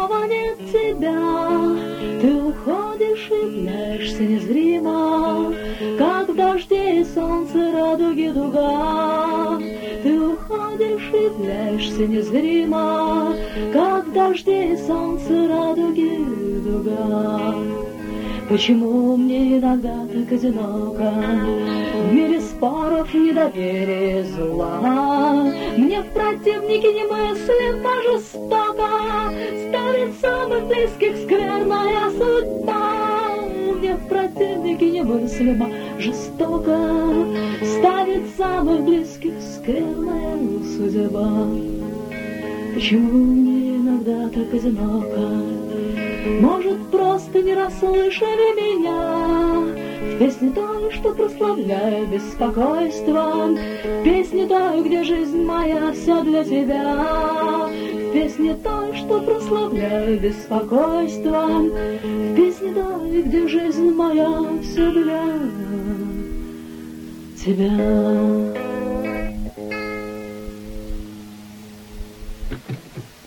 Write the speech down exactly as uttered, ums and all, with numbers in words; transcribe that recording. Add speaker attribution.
Speaker 1: снова нет тебя. Ты уходишь и являешься незримо, как в дожде и солнце радуги дуга. Ты уходишь и являешься незримо, как в дожде и солнце радуги дуга. Почему мне иногда так одиноко в мире споров, недоверия, зла? Мне в противнике немыслимо жестоко ставит самых близких скверная судьба. Мне в противнике немыслимо жестоко ставит самых близких скверная судьба. Почему мне иногда так одиноко? Может, просто не расслышали меня в песне той, что прославляю беспокойство, в песне той, где жизнь моя все для тебя, в песне той, что прославляю беспокойство, в песне той, где жизнь моя все для тебя.